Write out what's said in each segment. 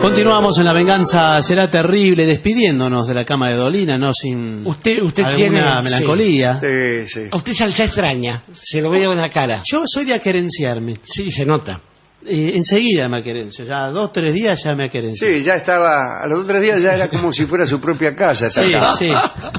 Continuamos en La Venganza Será Terrible, despidiéndonos de la cama de Dolina, no sin Usted alguna tiene melancolía. Sí, sí. A usted ya extraña, se lo veo en la cara. Yo soy de aquerenciarme. Sí, se nota. Enseguida me aquerencio, ya 2 o 3 días ya me aquerencio. Sí, ya estaba, a los otros días ya era como si fuera su propia casa. esta Sí, casa. sí.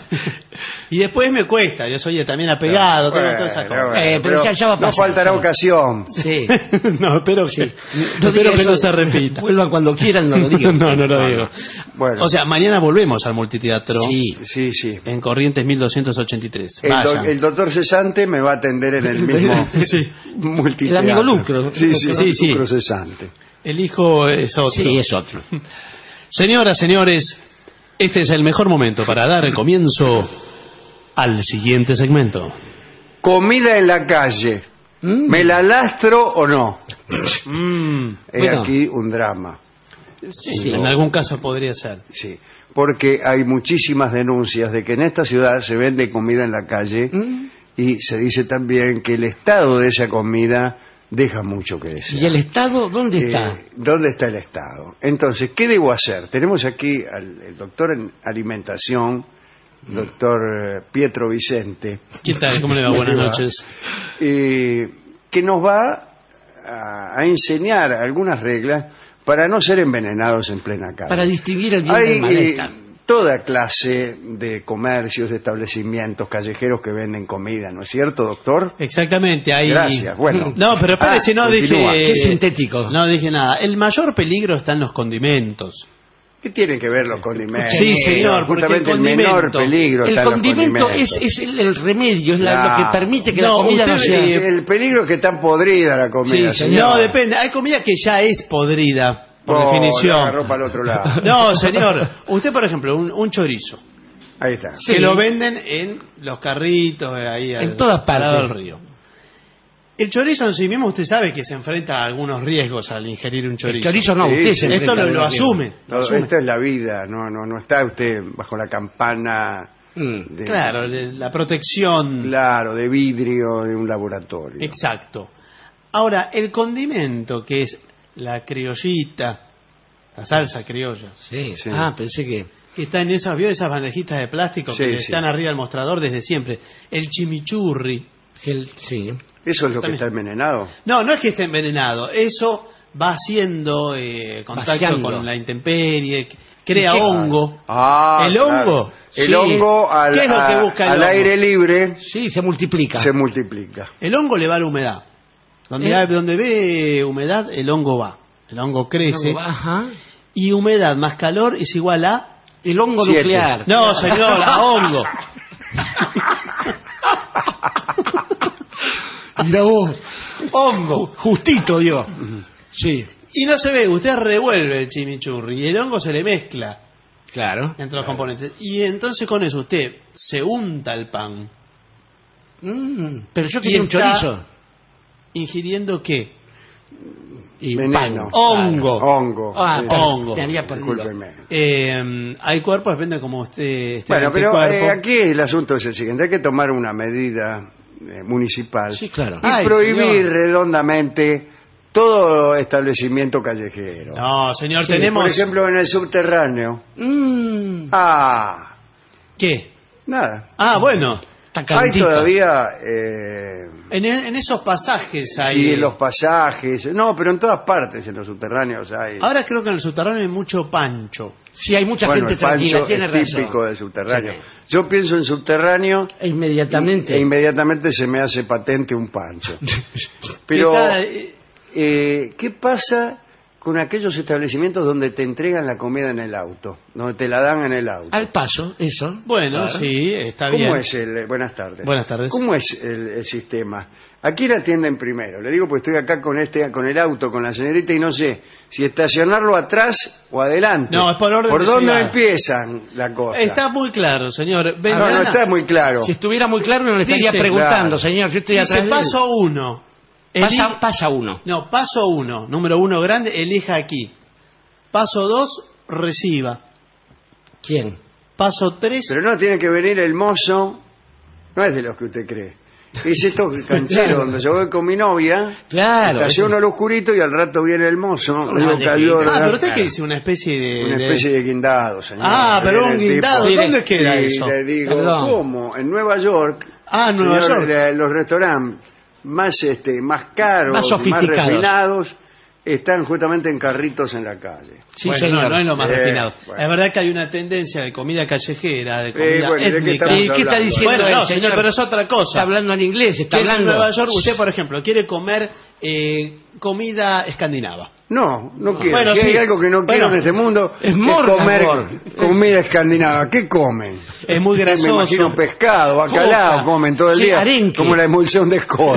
Y después me cuesta, yo soy también apegado, tengo Bueno, toda esa cosa. bueno, pero ya va a no pasar, faltará sí. ocasión. Sí. No, espero que, No diga espero que eso, no se repita. Vuelvan cuando quieran, no lo digan. No lo digo. Bueno, O sea, mañana volvemos al multiteatro Sí. sí, sí. en Corrientes 1283. Vayan. El doctor Cesante me va a atender en el mismo Sí. multiteatro. El amigo Lucro. Sí, sí, Sí, sí. Lucro Cesante. El hijo es otro. Sí, es otro. Señoras, señores, este es el mejor momento para dar el comienzo al siguiente segmento. Comida en la calle. ¿Me la lastro o no? Es Bueno. aquí un drama. Sí, en algún caso podría ser. Sí, porque hay muchísimas denuncias de que en esta ciudad se vende comida en la calle y se dice también que el estado de esa comida deja mucho que desear. ¿Y el Estado dónde está? ¿Dónde está el Estado? Entonces, ¿qué debo hacer? Tenemos aquí al doctor en alimentación, doctor Pietro Vicente, ¿Qué tal? ¿Cómo le va? Buenas noches. que nos va a enseñar algunas reglas para no ser envenenados en plena calle. Para distinguir el bien Hay del mal. Está. toda clase de comercios, de establecimientos callejeros que venden comida, ¿no es cierto, doctor? Exactamente, ahí. Gracias, bueno. No, pero espérese, no continúa. dije. Qué sintético. No dije nada. El mayor peligro está en los condimentos. ¿Qué tienen que ver los condimentos? Sí, señor, porque Justamente el el menor condimento- peligro El está en los condimento condimentos. es el remedio, es lo Claro. que permite que la No, comida no usted, sea... El peligro es que está podrida la comida, Sí, señor. No, depende. Hay comida que ya es podrida, por La definición. agarró para el otro lado. No, señor. Usted, por ejemplo, un chorizo. Ahí está. Sí. Que lo venden en los carritos, ahí En todas al lado partes. del río. El chorizo en sí mismo, usted sabe que se enfrenta a algunos riesgos al ingerir un chorizo. El chorizo no, Sí, usted sí. se Esto enfrenta a lo los riesgos. asume. No, Lo asume. esta es la vida, no está usted bajo la campana de, Claro, la protección. claro, de vidrio de un laboratorio. Exacto. Ahora, el condimento, que es la criollita, la salsa criolla, Sí. Sí. Ah, pensé que... que está en esas, ¿vio esas bandejitas de plástico Sí, que sí. están arriba del mostrador desde siempre? El chimichurri. Sí. ¿Eso es lo También. que está envenenado? No es que esté envenenado, eso va haciendo contacto Vaciando. con la intemperie, crea ¿Y qué? hongo. Ah, ¿El claro. hongo? El Sí. hongo al, ¿Qué es lo que busca el al hongo? aire libre Sí, se multiplica. se multiplica. El hongo le va a la humedad. Donde ve humedad, el hongo va. El hongo crece. Ajá. Y humedad más calor es igual a... El hongo 7. nuclear. No, señor, a hongo. Mira vos. Hongo. Justito dio. Sí, Y no se ve, usted revuelve el chimichurri y el hongo se le mezcla claro. entre los componentes. Y entonces con eso usted se unta el pan. Pero yo Y quería un está- chorizo. ¿Ingiriendo qué? Y Veneno. pan. Hongo. Hongo. Ah, Sí. hongo. Me había perdido. Discúlpeme. Hay cuerpos, depende como usted esté Bueno, en este pero cuerpo. aquí el asunto es el siguiente. Hay que tomar una medida municipal Sí, claro. y Ay, prohibir señor. redondamente todo establecimiento callejero. No, señor, Sí, tenemos... Por ejemplo, en el subterráneo. ¿Qué? Nada. Ah, bueno. Está Hay calentito. todavía... En esos pasajes hay... sí, en los pasajes. No, pero en todas partes, en los subterráneos hay... Ahora creo que en el subterráneo hay mucho pancho. Sí, hay mucha bueno, gente el pancho tranquila, tiene es razón. típico del subterráneo. Sí. Yo pienso en subterráneo E inmediatamente. e inmediatamente se me hace patente un pancho. Pero, ¿qué pasa con aquellos establecimientos donde te entregan la comida en el auto? Donde te la dan en el auto. Al paso, eso. Bueno, Claro. sí, está bien. ¿Cómo es el... Buenas tardes. Buenas tardes. ¿Cómo es el sistema? ¿A quién atienden primero? Le digo, pues estoy acá con el auto, con la señorita, y no sé si estacionarlo atrás o adelante. No, es por orden de dónde llegada. empiezan la cosa? Está muy claro, señor. No, Ventana- no está muy claro. Si estuviera muy claro, no le estaría Dice, preguntando, claro. señor. Yo estoy Dice atrás de él. paso 1. Pasa uno. No, paso 1. Número 1 grande, elija aquí. Paso 2, reciba. ¿Quién? Paso 3, Pero no tiene que venir el mozo, no es de los que usted cree. Es esto canchero, donde yo voy con mi novia, Claro. estaciono al oscurito y al rato viene el mozo. No, digo, de cayó, guindado. pero usted que dice una especie de... una especie de guindado, señor. Ah, pero Viene un el guindado, tipo, ¿dónde queda y eso? le digo, Perdón. ¿cómo? En Nueva York, Ah, Nueva señor, York. los restaurantes más caros, Más sofisticados. refinados, están justamente en carritos en la calle. Sí, Bueno, señor. no es lo más refinado. Bueno. Es verdad que hay una tendencia de comida callejera, de comida bueno, ¿de qué étnica. estamos ¿Y qué está hablando? diciendo Bueno, él, no, señor, pero es otra Está cosa. hablando en inglés, está Que es en hablando. Nueva York, usted, por ejemplo, quiere comer comida escandinava. No quiero. Bueno, si sí. hay algo que no quiero Bueno, en este mundo es comer Morgan. comida escandinava. ¿Qué comen? Es muy Me grasoso. imagino pescado, bacalao, Foca. comen todo el Sí, día, arenque. como la emulsión de Scott.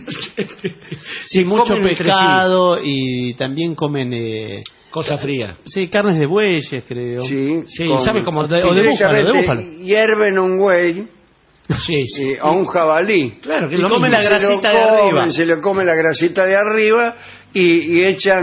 Sí, mucho comen entre pescado y también comen... Cosa fría. sí, carnes de bueyes, creo. Sí, Sí, con- ¿sabe cómo? O de directamente búfalo. hierven un güey Sí, sí. a un jabalí. Claro, que Y es lo come mismo. la grasita de comen, arriba. se le come la grasita de arriba y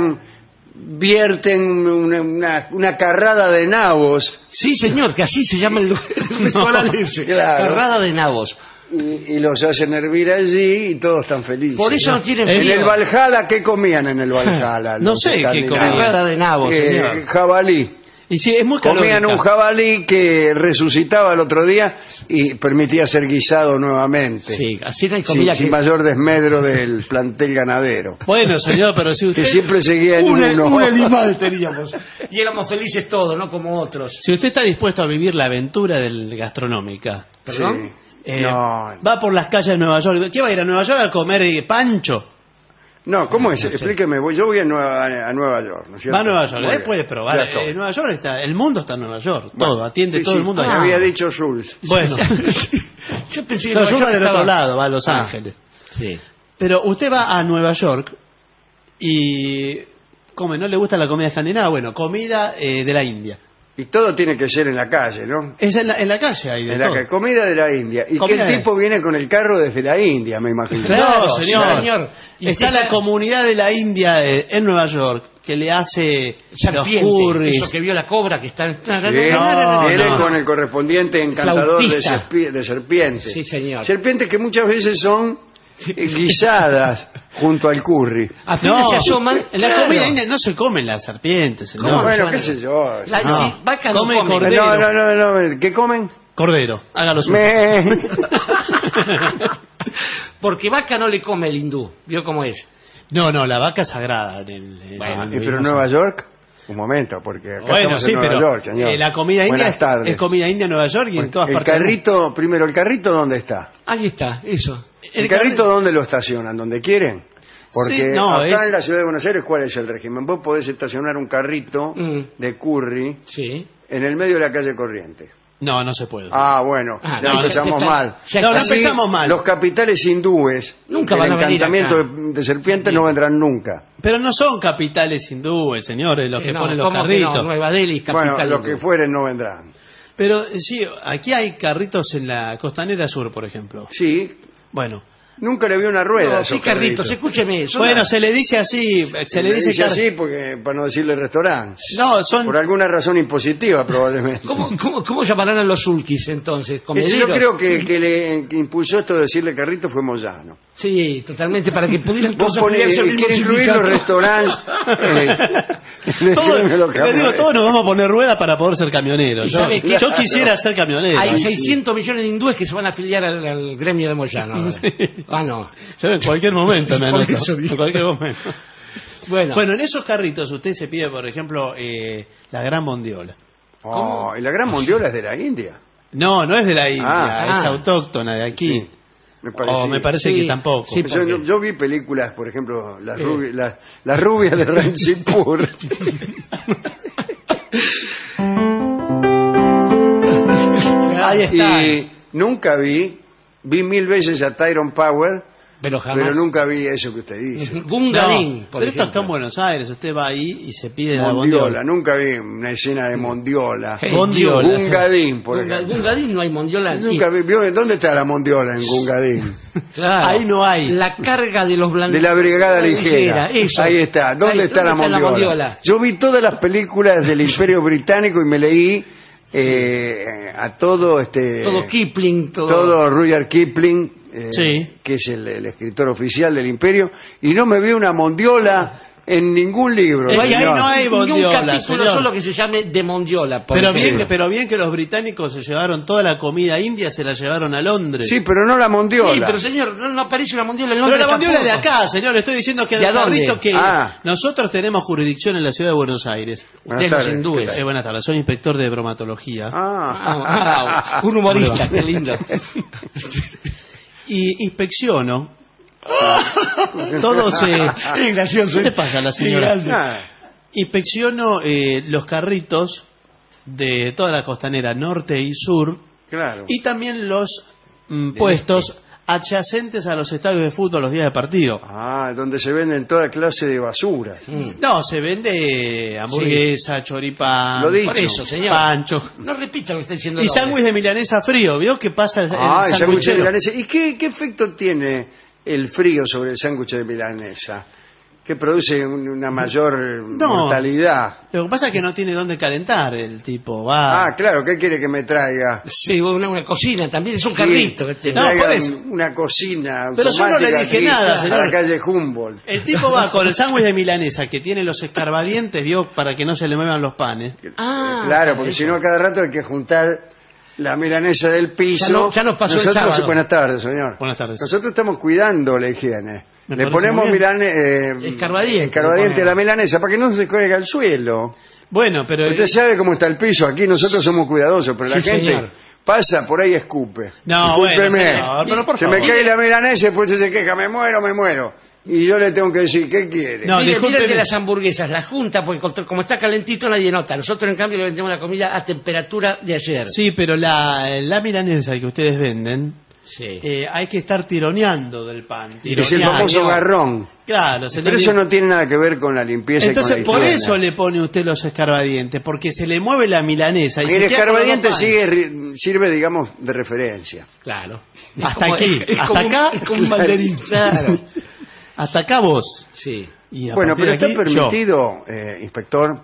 vierten una carrada de nabos Sí, señor, que así se llama el restaurante ese. claro. Carrada de nabos. y los hacen hervir allí y todos están felices. Por eso no tienen En frío. el Valhalla, ¿qué comían en el Valhalla? No los sé qué escandinavos? comían. Carrada de nabos, señor. Jabalí. Y sí, es muy Comían calórica. un jabalí que resucitaba el otro día y permitía ser guisado nuevamente. Sí, así no hay comida Sin que... mayor desmedro del plantel ganadero. Bueno, señor, pero si Que usted... siempre seguía en uno. un animal teníamos. Y éramos felices todos, no como otros. Si usted está dispuesto a vivir la aventura del gastronómica, ¿Perdón? Sí. No. va por las calles de Nueva York. ¿Qué va a ir a Nueva York a comer pancho? No, ¿cómo es? No sé. Explíqueme. Yo voy a Nueva York, ¿no es cierto? Va a Nueva York, Muy bien. puede probar. Ya estoy. Nueva York está, el mundo está en Nueva York, Bueno, todo, atiende sí, todo sí, el mundo me allá. había dicho Jules. Bueno, Yo pensé que no, Nueva yo York va del estaba- otro lado, va a Los Ángeles. Sí. Pero usted va a Nueva York y come, ¿no le gusta la comida escandinava? Bueno, comida de la India. Y todo tiene que ser en la calle, ¿no? Es en la calle ahí de En la todo. comida de la India. Y que Comida el de- tipo viene con el carro desde la India, me imagino. Claro, No, señor. sí, señor. Y Está usted la comunidad de la India en Nueva York que le hace los serpiente, curries. eso que vio la cobra que está... Sí, No, viene no. con el correspondiente encantador Flautista. de serpientes. Sí, señor. Serpientes que muchas veces son guisadas junto al curry. Apenas se asoman... en la Claro. comida india no se comen las serpientes, señor. ¿Cómo? Bueno, bueno. qué sé yo. La, No. sí, vaca no Come come. cordero. No. ¿Qué comen? Cordero, hágalo suyo. Me... Porque vaca no le come el hindú. ¿Vio cómo es? No, la vaca es sagrada. Bueno, ¿Pero en Nueva York? Un momento, porque acá Bueno, estamos sí, en Nueva pero York, señor. la comida india Buenas tardes. es comida india en Nueva York y en todas El partes. del mundo. carrito, primero, ¿el carrito dónde está? Ahí está, eso. ¿El carrito dónde lo estacionan? ¿Donde quieren? Porque Sí, no, acá es- en la ciudad de Buenos Aires, ¿cuál es el régimen? Vos podés estacionar un carrito de curry Sí. en el medio de la calle Corrientes. No se puede. Ah, bueno, Ah, ya no, empezamos ya está- mal. ya No, está. no empezamos mal. Los capitales hindúes, Nunca el van a venir encantamiento acá. de serpientes no vendrán nunca. Pero no son capitales hindúes, señores, los que No, ponen los ¿cómo que carritos. no? Nueva Delhi, Bueno, capital. los que fueren no vendrán. Pero sí, aquí hay carritos en la costanera sur, por ejemplo. Sí, Bueno, nunca le vi una rueda a No, esos sí, carritos, carritos. escúcheme. son bueno, las- se le dice así, se le Le dice dice car- así porque para no decirle restaurante. No, son Por alguna razón impositiva probablemente. ¿Cómo llamarán a los sulkis entonces? Yo ¿Comederos? creo que el que le que impulsó esto de decirle carrito fue Moyano. Sí, totalmente, para que pudieran Vos todos afiliarse al mismo quiere incluir los sindicato. restaurantes. todos, Decirme los les digo, camiones. todos nos vamos a poner rueda para poder ser camioneros. ¿Y sabe qué? Yo quisiera ser camionero. Hay 600 millones de hindúes que se van a afiliar al gremio de Moyano. ahora. Ah, no. Yo en cualquier momento me Por anoto. eso digo. En cualquier momento. Bueno, Bueno, en esos carritos usted se pide, por ejemplo, la gran bondiola. Oh, y la gran mondiola es de la India. No es de la India, Ah. es autóctona de aquí. Sí, me parecía. Me parece Sí, que tampoco. sí, Yo vi películas, por ejemplo, las rubias de Ranchipur. Ahí está. Y nunca vi 1000 veces a Tyrone Power, pero pero jamás. nunca vi eso que usted dice. Bungalín, No, por pero esto ejemplo. acá en Buenos Aires, usted va ahí y se pide la Mondiola, bondiola. nunca vi una escena de mondiola. Hey, Bondiola. Gungadín, por ejemplo. Bungalín no hay mondiola. Nunca vi, ¿dónde está la mondiola en Gungadín? Claro. Ahí no hay. La carga de los blancos. De la Brigada Ligera. Eso. Ahí está. ¿Dónde está la mondiola? Yo vi todas las películas del Imperio Británico y me leí a todo Todo Kipling, todo. todo Rudyard Kipling Sí. que es el escritor oficial del Imperio, y no me vi una mondiola en ningún libro. Es que ahí señor. no hay Ningún bondiola, capítulo señor. solo que se llame de Mondiola. por ejemplo. Pero bien que los británicos se llevaron toda la comida india, se la llevaron a Londres. Sí, pero no la mondiola. Sí, pero señor, no aparece una Mondiola en Pero Londres. la bondiola es de tampoco. acá, señor. Le estoy diciendo que ¿De el dónde? carrito que Ah. nosotros tenemos jurisdicción en la ciudad de Buenos Aires. Ustedes los hindúes. Buenas tardes, soy inspector de bromatología. Un humorista, qué lindo. Y inspecciono todos. ¿Qué le pasa a la señora? Ah, Inspecciono los carritos de toda la costanera norte y sur claro. y también los puestos adyacentes a los estadios de fútbol los días de partido. Ah, donde se venden toda clase de basura. No, se vende hamburguesa, choripán, Lo dicho. Por eso, señor. pancho No repita lo que está diciendo. y el hombre. sándwich de milanesa frío. ¿Vio qué pasa el Ah, el sándwich de sanguichero? milanesa. ¿Y qué efecto tiene el frío sobre el sándwich de milanesa? Que produce una mayor mortalidad. Lo que pasa es que no tiene dónde calentar el tipo. Va. Ah, claro, ¿qué quiere que me traiga? Sí, una cocina, también es un Sí, carrito. que que tiene. No, traiga por eso. una cocina Pero yo no le automática dije aquí nada, a señor. la calle Humboldt. El tipo va con el sándwich de milanesa que tiene los escarbadientes, vio, para que no se le muevan los panes. Claro, porque si no, cada rato hay que juntar la milanesa del piso. Ya nos pasó el Nosotros, sábado. buenas tardes, señor. Buenas tardes. Nosotros estamos cuidando la higiene. Me Le parece ponemos muy bien. Escarbadiente. a la milanesa para que no se caiga al suelo. Bueno, pero Usted sabe cómo está el piso. Aquí nosotros somos cuidadosos, pero la Sí, gente señor. pasa por ahí y escupe. No, bueno, Discúlpeme. señor, pero por se favor. me cae la milanesa y después usted se queja, me muero. Y yo le tengo que decir, ¿qué quiere? No, Mire, discúlpeme. mire el de las hamburguesas, las junta, porque como está calentito nadie nota. Nosotros, en cambio, le vendemos la comida a temperatura de ayer. Sí, pero la milanesa que ustedes venden, Sí. hay que estar tironeando del pan. Es el tironeando. famoso garrón. Claro, Pero eso no tiene nada que ver con la limpieza Entonces, y con por la higiene. eso le pone usted los escarbadientes, porque se le mueve la milanesa y El se queda con los escarbadiente dos panes. sirve, digamos, de referencia. Claro. Hasta aquí, hasta acá. Es como un banderín. Claro. Hasta acá vos. Sí. Y a Bueno, partir pero de está aquí, yo. permitido, inspector,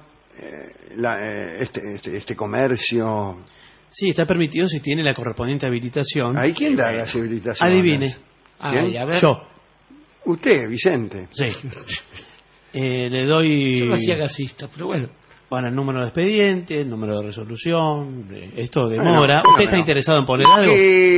este comercio. Sí, está permitido si tiene la correspondiente habilitación. ¿Ahí quién da las habilitaciones? Adivine. Ay, a ver. Yo. Usted, Vicente. Sí. Le doy Yo lo hacía gasista, pero bueno. el número de expediente, el número de resolución. Esto demora. Bueno, ¿Usted bueno. está interesado en poner algo?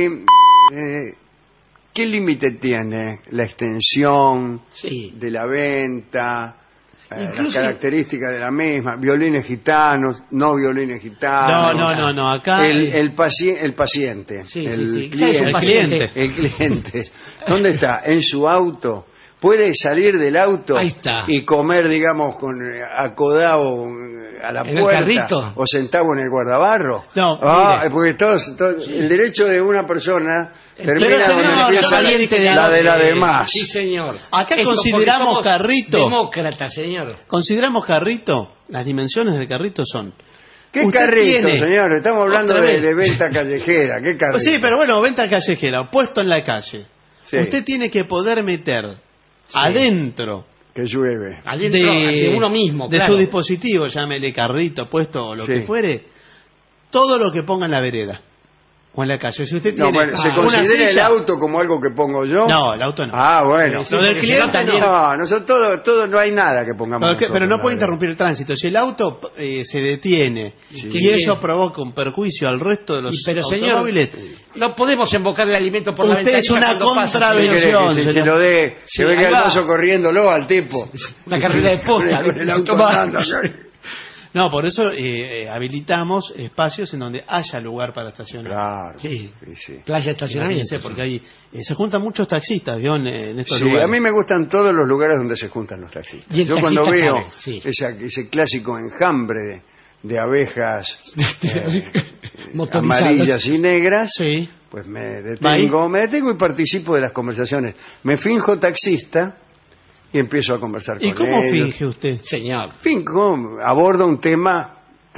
¿Qué límite tiene la extensión Sí. de la venta? Las Incluso- características de la misma, violines gitanos, no violines gitanos. No, acá El paciente, Sí, el sí, sí. cliente, Ya es un paciente. el cliente. ¿Dónde está? En su auto. Puede salir del auto Ahí está. y comer, digamos, con acodado a la ¿En el puerta carrito? o sentado en el guardabarro. No, Ah, mire. porque el derecho de una persona termina Pero, donde señor, empieza valiente la de la demás. Sí, señor. Acá Esto consideramos porque somos carrito. Demócratas, señor. consideramos carrito, las dimensiones del carrito son. ¿Qué Usted carrito, tiene- señor? Estamos hablando Otra vez. de venta callejera. ¿Qué carrito? Sí, pero bueno, venta callejera, puesto en la calle. Sí. Usted tiene que poder meter adentro Que llueve. Adentro de uno mismo, de claro. su dispositivo, llámele carrito, puesto o lo Sí. que fuere, todo lo que ponga en la vereda o en la calle. Si usted No, tiene bueno, ¿se una considera el silla- auto como algo que pongo yo? No, el auto no. Ah, bueno. Sí, Lo del porque cliente si no también- no. No, nosotros todo, no hay nada que pongamos Pero, nosotros pero no en la puede vereda. interrumpir el tránsito. Si el auto se detiene y eso provoca un perjuicio al resto de los Pero, señor, automóviles, no podemos embocar el alimento por la Usted es ventanilla una cuando pasa, ¿Qué señor. quiere contravención. que se señor. lo dé? Sí, Se venga ahí el va. mozo corriéndolo al tipo. Una carrera de posta. Con el ¿viste? auto Toma. andando. No, por eso habilitamos espacios en donde haya lugar para estacionar. Claro. Sí. Sí. Playa estacionamiento. Imagínense, porque ahí se juntan muchos taxistas, ¿vio? En estos Sí, lugares. a mí me gustan todos los lugares donde se juntan los taxistas. Y el Yo cuando taxista veo sabe, sí. ese clásico enjambre de abejas Motorizadas. amarillas y negras, Sí. pues me detengo y participo de las conversaciones. Me finjo taxista y empiezo a conversar ¿Y con cómo ellos. finge usted? Señor. Finjo, abordo un tema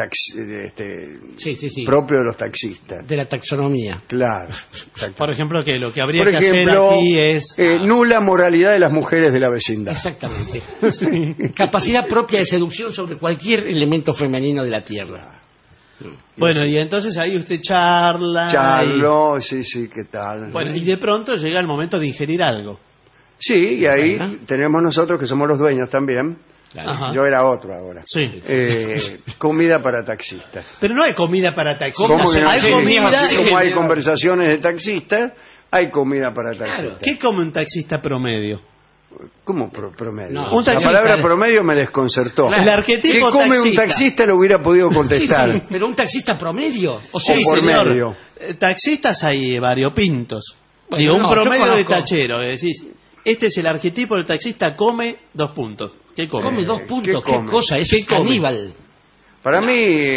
Sí. propio de los taxistas. De la taxonomía. Claro. Por ejemplo, que lo que habría Por que ejemplo, hacer aquí es... nula moralidad de las mujeres de la vecindad. Exactamente. Capacidad propia de seducción sobre cualquier elemento femenino de la tierra. Bueno, y entonces ahí usted charla. Charlo, sí, ¿qué tal? Bueno, y de pronto llega el momento de ingerir algo. Sí, y ahí tenemos nosotros, que somos los dueños también. Ajá. Yo era otro ahora. Sí. Comida para taxistas. Pero no hay comida para taxistas. ¿Cómo que no? Hay Sí, comida. así como hay conversaciones de taxistas, hay comida para taxistas. ¿Qué come un taxista promedio? ¿Cómo promedio? No. Un La taxista. palabra promedio me desconcertó. El arquetipo ¿Qué come taxista. un taxista? Lo hubiera podido Sí, contestar. sí, pero un taxista promedio. O sea, O Sí, por señor. medio. Taxistas hay variopintos. Bueno, Digo, un no, promedio yo de conozco. tachero. Decís, este es el arquetipo del taxista, come 2 puntos. ¿Qué come? come 2 puntos. ¿Qué come? cosa? Es ¿Qué come? caníbal. Para mí,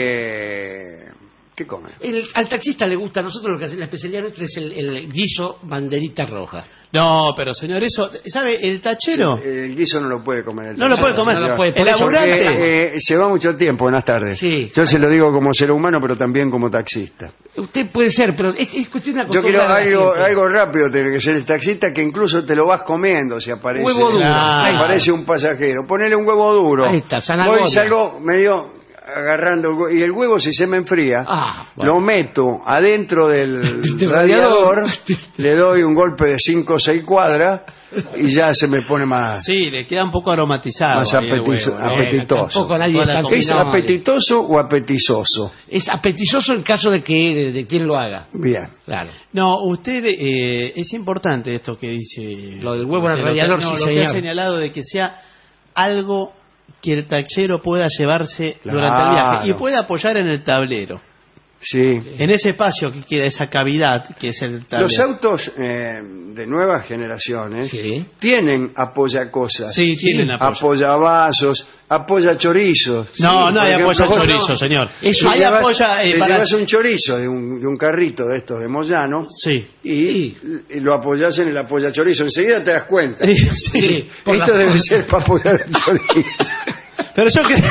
¿qué come? Al taxista le gusta, a nosotros lo que hace, la especialidad nuestra es el guiso banderita roja. No, pero señor, eso, ¿sabe? El tachero El guiso no lo puede comer. El no lo puede taxista. comer. No lo puede, El por eso, laburante. Se va mucho tiempo. Buenas tardes. Sí. Yo se lo digo como ser humano, pero también como taxista. Usted puede ser, pero es cuestión de Yo quiero acostumbrar a la gente. algo rápido, tiene que ser el taxista, que incluso te lo vas comiendo si aparece. Huevo duro. Ahí está. Aparece un pasajero. Ponele un huevo duro. Ahí está, zanahoria. Voy y salgo medio agarrando el huevo, y el huevo, si se me enfría, Bueno. lo meto adentro del Del radiador, radiador. le doy un golpe de 5 o 6 cuadras y ya se me pone más, Sí, le queda un poco aromatizado. más ahí el apetizo- huevo, ¿no? apetitoso. Tampoco nadie Toda es la tan comida. ¿Es no, apetitoso o apetizoso? Es apetizoso en caso de que de quien lo haga. Bien. Claro. No, usted, es importante esto que dice. Lo del huevo en el lo que- radiador, no, sí, lo que ha señor. señalado de que sea algo que el tachero pueda llevarse Claro. durante el viaje y pueda apoyar en el tablero. Sí. En ese espacio que queda, esa cavidad que es el tablero. Los autos de nuevas generaciones Sí. tienen apoyacosas, Sí, tienen apoyo. apoyavasos, apoyachorizos. No, Sí, no por hay ejemplo, apoya vos chorizo, no- señor. Eso Hay llevas- apoya te para... llevas un chorizo de un carrito de estos de Moyano Sí. y lo apoyas en el apoyachorizo. Enseguida te das cuenta. Sí. por Esto la debe forma. ser para apoyar el chorizo. Pero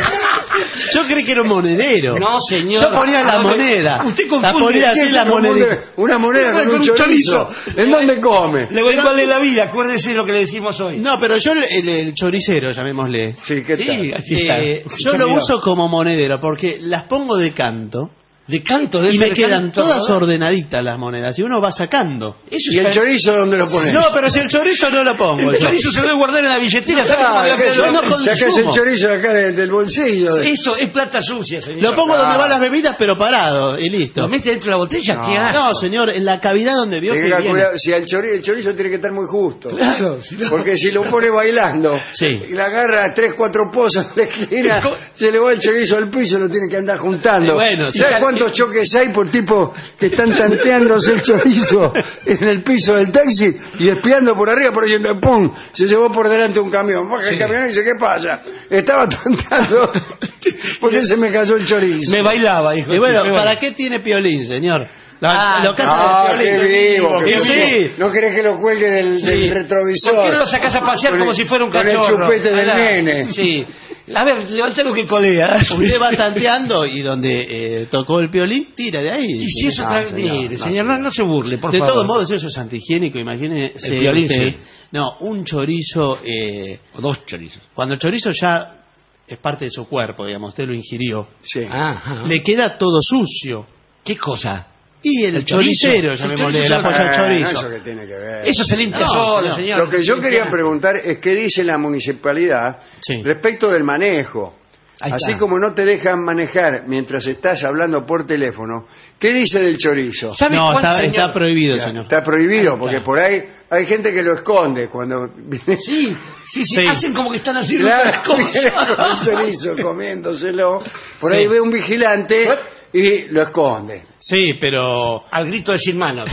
yo creí que era un monedero. No, señor. Yo ponía la moneda. Usted La confunde. ponía así la monedita. Una moneda con un chorizo. ¿En dónde come? Le voy a darle la vida, acuérdese lo que le decimos hoy. No, pero yo el choricero, llamémosle. Sí, ¿qué Sí, tal? aquí está. Yo lo uso como monedero porque las pongo de canto De canto, de y ese me quedan canto, todas ¿no? ordenaditas las monedas y uno va sacando. Eso ¿Y el es chorizo dónde lo pones? No, pero si el chorizo no lo pongo. el yo. chorizo se debe guardar en la billetera. ¿sabe cómo Ah, le va a ¿qué quedar? no es? Sacás el consumo. chorizo de acá del bolsillo. Eso es plata sucia, señor. Lo pongo donde Ah. van las bebidas, pero parado y listo. ¿Lo mete dentro de la botella? No. ¿Qué asco? No, señor, en la cavidad donde vio Tiene que que viene. calcular, si el chorizo tiene que estar muy justo. Claro, si no- Porque si lo pone bailando Sí. y le agarra 3, 4 pozas en la esquina, se le va el chorizo al piso, lo tiene que andar juntando. Bueno, ¿sabes sí. cuántos choques hay por tipo que están tanteándose el chorizo en el piso del taxi y espiando por arriba, por ahí, ¡pum! Se llevó por delante un camión. Baja el camión y dice, ¿qué pasa? Estaba tanteando porque se me cayó el chorizo. Me bailaba, dijo. Y bueno, Me ¿para qué tiene Piolín, señor? Ah, Lo que hace Ah, de Piolín. qué vivo, qué Y sí. vivo. No querés que lo cuelgue del retrovisor. ¿Por qué no lo sacás a pasear Con como el- si fuera un con el cachorro? chupete del Ahí la- nene. Sí. A ver, levantalo que colea. Usted va tanteando y donde tocó el Piolín, tira de ahí. Y si eso No, trae... señor, Mire, no, señor, no se burle, por De favor. todos modos, eso es antihigiénico, imagínese. El Piolín, usted. sí. No, un chorizo, O 2 chorizos. cuando el chorizo ya es parte de su cuerpo, digamos, usted lo ingirió, Sí. Ajá. le queda todo sucio. ¿Qué cosa? Y el, El chorizo. choricero, El llamémosle, chorizo el apoyo al No, chorizo. eso que tiene que ver. Eso se limpia No, solo, señor. señor. Lo que yo quería Limpia. preguntar es qué dice la municipalidad Sí. respecto del manejo. Ahí Así está. como no te dejan manejar mientras estás hablando por teléfono, ¿qué dice del chorizo? ¿Sabe No, cuánto, está, señor? está prohibido, Ya, señor. está prohibido Ahí porque está. por ahí hay gente que lo esconde cuando viene. Sí, sí, sí, Sí. hacen como que están haciendo Claro, otras cosas. viene con el chorizo comiéndoselo. Por Sí. ahí ve un vigilante y lo esconde. Sí, pero... Al grito de sin manos.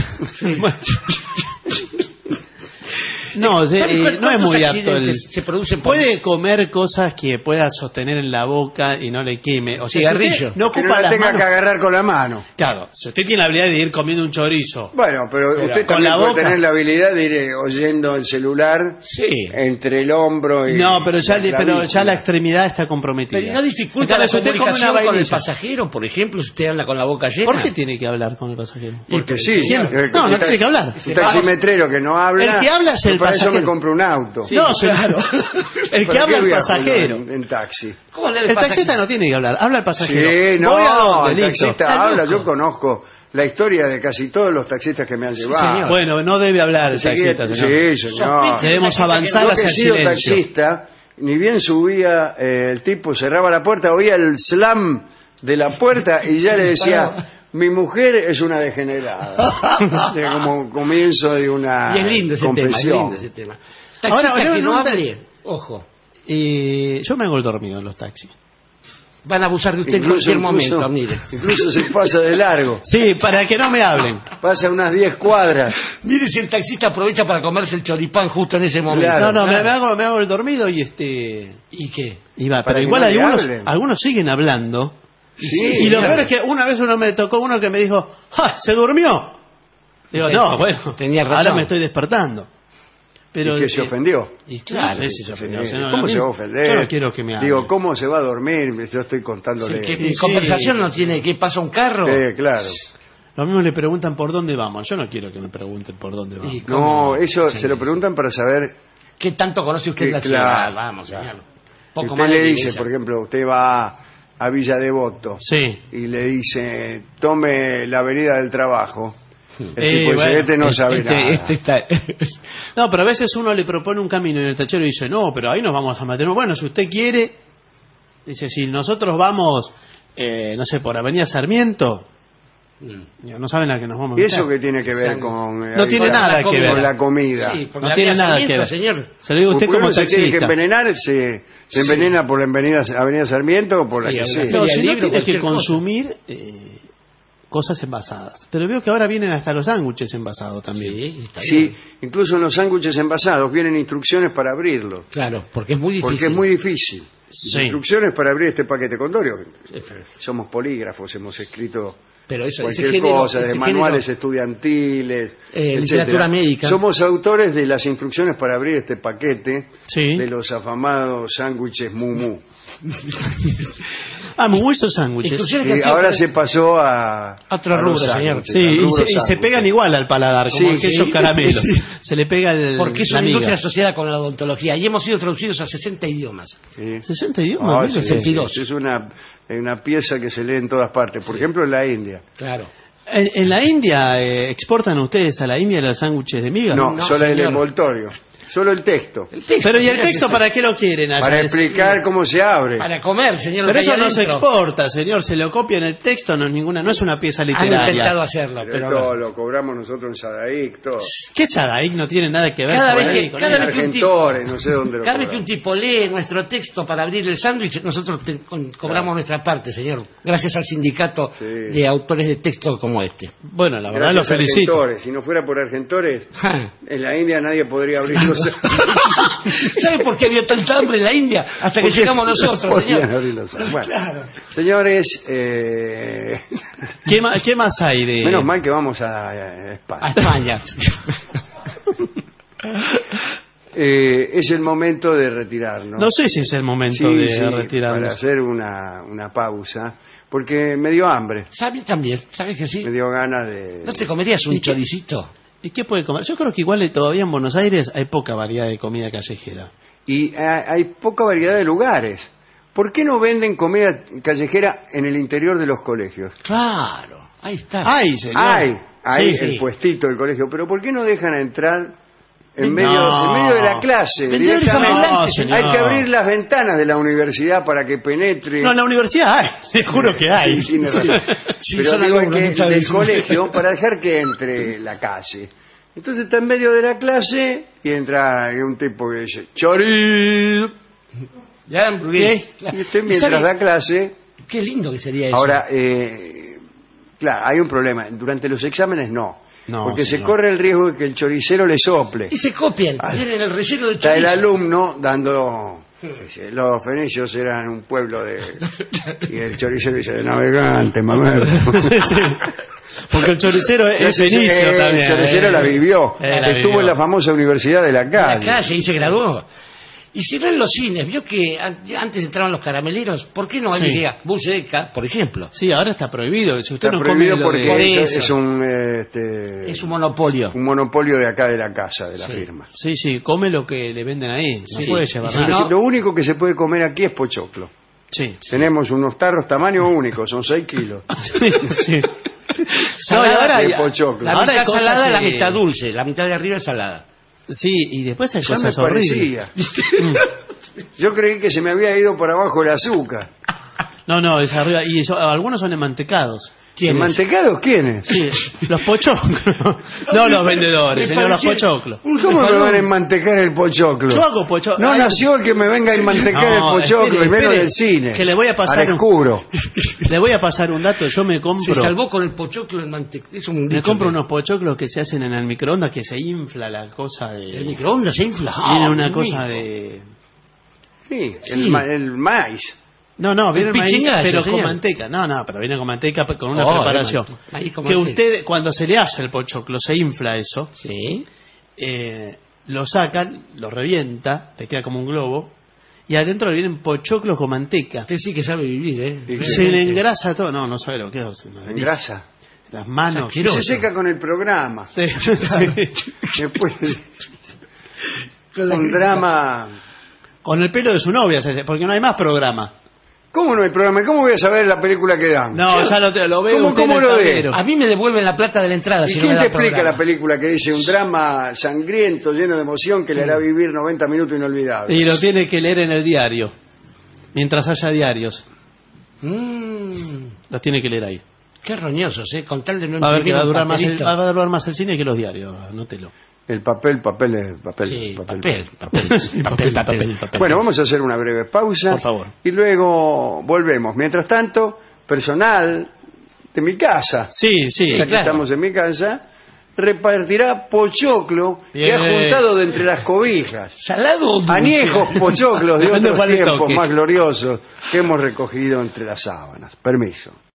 No, ¿Sabe no es cuántos muy apto. accidentes se producen por- Puede comer cosas que pueda sostener en la boca y no le queme. O sea, si Cigarrillo. usted no Que no ocupa la las tenga manos... que agarrar con la mano. Claro, si usted tiene la habilidad de ir comiendo un chorizo... Bueno, pero usted con también la puede boca. tener la habilidad de ir oyendo el celular Sí. entre el hombro y No, pero ya, la pero ya clavícula. la extremidad está comprometida. Pero no dificulta En la cambio, si usted come una comunicación con el vainilla, pasajero, por ejemplo, si usted anda con la boca llena. ¿por qué tiene que hablar con el pasajero? Porque sí. ¿Quién? No, no tiene que hablar. Un taximetrero que no habla. El que habla es el para eso pasajero. me compro un auto. Sí, No, claro. El que ¿Para habla qué el viajo pasajero. en taxi? ¿Cómo le El pasa? taxista no tiene que hablar, habla el pasajero. Sí, no, Voy a dónde, el listo. taxista Está habla. loco. Yo conozco la historia de casi todos los taxistas que me han llevado. señor. Bueno, no debe hablar el taxista, señor. Sí, señor. Debemos avanzar Yo que hacia he el sido silencio. taxista, ni bien subía, el tipo cerraba la puerta, oía el slam de la puerta y ya le decía, mi mujer es una degenerada. Era como comienzo de una Y es lindo ese tema, es confesión. lindo ese tema. Taxista Ahora, que no, no no, hable, ojo, Yo me hago el dormido en los taxis. van a abusar de usted en cualquier momento, mire. Incluso se pasa de largo. Sí, para que no me hablen. Pasa unas 10 cuadras. Mire si el taxista aprovecha para comerse el choripán justo en ese momento. Claro. No, me hago el dormido y ¿Y qué? y va, Para pero que igual no le algunos, hablen. algunos siguen hablando. Sí, Y lo claro. peor es que una vez me tocó uno que me dijo, ¡ah! ¿Se durmió? Digo, no, bueno, Tenía razón. ahora me estoy despertando. Pero Y que se ofendió. Y claro. No sé si se ofendió, Sí, señor. ¿Cómo A mí- se va a ofender? Yo no quiero que me hable. Digo, ¿cómo se va a dormir? Yo estoy contándole. Sí, que mi Sí. conversación no tiene que pasa un carro. Claro. Lo mismo le preguntan por dónde vamos. Yo no quiero que me pregunten por dónde vamos. Y No, cómo- eso sí. se lo preguntan para saber. ¿Qué tanto conoce usted Que la claro, ciudad? Vamos, señor. Si Poco usted más le de dice, iglesia. por ejemplo, usted va a Villa Devoto Sí. y le dice, tome la Avenida del Trabajo. El tipo dice, bueno, este no sabe nada. está... No, pero a veces uno le propone un camino y el tachero dice, no, pero ahí nos vamos a meter. Bueno, si usted quiere, dice, si nosotros vamos, no sé, por Avenida Sarmiento, no saben a qué nos vamos a ¿Y meter. eso qué tiene que ver Sangre. con... No tiene nada que ver. Con la comida. Sí, porque No la tiene vía nada que Sarmiento, ver. señor. Se lo digo a usted Porque como uno se tiene que taxista. envenenar, se envenena por la Avenida Sarmiento o por la Sí, que la sea. Feria No, del si no Libro, tiene que cualquier cosa. consumir cosas envasadas. Pero veo que ahora vienen hasta los sándwiches envasados también. Sí, está Sí, bien. incluso en los sándwiches envasados vienen instrucciones para abrirlos. Claro, porque es muy difícil. Porque es muy difícil. Sí. Instrucciones para abrir este paquete condorio. Sí, pero- Somos polígrafos, hemos escrito Pero eso, ese cualquier género, cosa, de ese manuales género- estudiantiles, literatura etcétera. médica. Somos autores de las instrucciones para abrir este paquete Sí. de los afamados sándwiches Mumu. Ah, muy buenos sándwiches. Instrucciones que Y han sido ahora pre- se pasó a Otro a rubro, los señor. sándwiches, Sí, al y rubro se sándwiches. pegan igual al paladar, como Sí, aquellos sí, caramelos. sí. Se le pega el, Porque es la una miga. industria asociada con la odontología y hemos sido traducidos a 60 idiomas. Sí. 60 idiomas, Ah, mire sí, usted. 62. sí, es una pieza que se lee en todas partes. Por ejemplo, en la India. Claro. En la India, ¿exportan ustedes a la India los sándwiches de miga? No, No, solo el señor. envoltorio. Solo el texto. Pero ¿y el señor, texto que- para qué lo quieren allá? Para explicar cómo se abre. Para comer, señor. Pero lo que eso hay no se adentro. exporta, señor. Se lo copia en el texto, no es una pieza Han literaria. intentado hacerlo, Pero pero esto no. lo cobramos nosotros en Sadaic, todo. ¿Qué Sadaik no tiene nada que ver Cada vez Sadaik que- con cada eso? vez que un Argentores, no sé dónde lo Cada vez que un cobramos. tipo lee nuestro texto para abrir el sándwich, nosotros cobramos nuestra parte, señor. Gracias al sindicato Sí. de autores de texto como este. Bueno, la verdad Gracias lo felicito. Argentores. Si no fuera por Argentores, en la India nadie podría abrir los ¿Sabe por qué había tanta hambre en la India? Hasta que llegamos nosotros, Podían señor. abrir los Bueno, señores, ¿Qué más hay de...? menos mal que vamos a A España. España. Es el momento de retirarnos. No sé si es el momento Sí, de sí, retirarnos. para hacer una pausa, porque me dio hambre, ¿Sabes también? ¿Sabes que sí? me dio ganas de... ¿No te comerías un choricito? ¿Y qué puede comer? Yo creo que igual todavía en Buenos Aires hay poca variedad de comida callejera. Y hay poca variedad de lugares. ¿Por qué no venden comida callejera en el interior de los colegios? Claro, ahí está. ¡Ay, señor! Hay Sí, el sí. puestito del colegio, pero ¿por qué no dejan entrar en medio, No. en medio de la clase? Vendedores Directamente? ambulantes, señor. Hay que abrir las ventanas de la universidad para que penetre. No, en la universidad hay. Te juro que hay. Sí, tiene razón. Sí, Pero son digo alumnos que muchas del veces. colegio para dejar que entre la calle. Entonces está en medio de la clase y entra un tipo que dice ¡Chorizo! Ya, hamburgués. Y usted ¿Y mientras sabe da clase... Qué lindo que sería eso. Ahora, claro, hay un problema. Durante los exámenes no. No, porque se señor. corre el riesgo de que el choricero le sople. Y se copian. Tienen el relleno de Está el chorizo. alumno dando... dice, los fenicios eran un pueblo de... Y el choricero dice, navegante, mamá. Sí. Porque el choricero es Ese, fenicio también. el choricero la vivió. La Estuvo vivió. en la famosa universidad de la En la calle. calle y se graduó. Y si no en los cines, vio que antes entraban los carameleros, ¿por qué no había buceca, por ejemplo? Sí, ahora está prohibido. Si usted Está no prohibido come lo porque de- es un... Es un monopolio. un monopolio de acá de la casa, de la firma. Sí, sí, come lo que le venden ahí. No Sí. puede llevar Y si nada. no- Lo único que se puede comer aquí es pochoclo. Sí. Tenemos unos tarros tamaño único, son 6 kilos. Sí. No, y Salada ahora, de pochoclo. La ahora hay mitad cosas, salada, la eh, mitad dulce, la mitad de arriba es salada. Sí, y después hay Ya me cosas horribles. parecía. Yo creí que se me había ido por abajo el azúcar. No, es arriba. Y algunos son enmantecados. ¿Quién es? ¿Mantecados quiénes? Sí, los pochoclos. No los vendedores, señor, los pochoclos. ¿Cómo me van a enmantecar el pochoclo? Yo hago pochoclo. No Ay, nació el que me venga a enmantecar No, el pochoclo, espere, y menos espere, del cine. que le voy a pasar Al un- oscuro. Le voy a pasar un dato. Yo me Se compro. salvó con el pochoclo en mantequilla. Es un Me dicho compro que- unos pochoclos que se hacen en el microondas, que se infla la cosa de. El microondas se infla. Viene una Dios cosa mío. de. Sí, Sí. el maíz. No, viene El el maíz, pichingallo, pero señor. con manteca. No, pero viene con manteca, con una Oh, preparación. maíz con Que manteca. usted, cuando se le hace el pochoclo, se infla eso, Sí. lo sacan, lo revienta, te queda como un globo, y adentro le vienen pochoclos con manteca. Usted sí que sabe vivir, ¿eh? Sí. Se le engrasa todo. No sabe lo que es. En grasa. Las manos. Y se seca con el programa. Sí, sí. Después, un drama. Con el pelo de su novia, porque no hay más programa. ¿Cómo no hay programa? ¿Cómo voy a saber la película que dan? No, ya lo veo. ¿Cómo- usted en cómo el lo ve? tablero. A mí me devuelven la plata de la entrada. ¿Y si no quién me te da explica programa. la película que dice un drama sangriento, lleno de emoción, que le hará vivir 90 minutos inolvidables? Y lo tiene que leer en el diario. Mientras haya diarios. Los tiene que leer ahí. Qué roñosos, ¿eh? Con tal de no Va a ver que imprimir va a un durar más papelito. va a durar más el cine que los diarios. Anótelo. El papel. Sí, papel. Bueno, vamos a hacer una breve pausa. Por favor. Y luego volvemos. Mientras tanto, personal de mi casa, Sí, sí. ya que claro. estamos en mi casa, repartirá pochoclo que Bien. ha juntado de entre las cobijas. ¿Salado o dulce? Añejos pochoclos de Depende otros cuál le tiempos toque. más gloriosos que hemos recogido entre las sábanas. Permiso.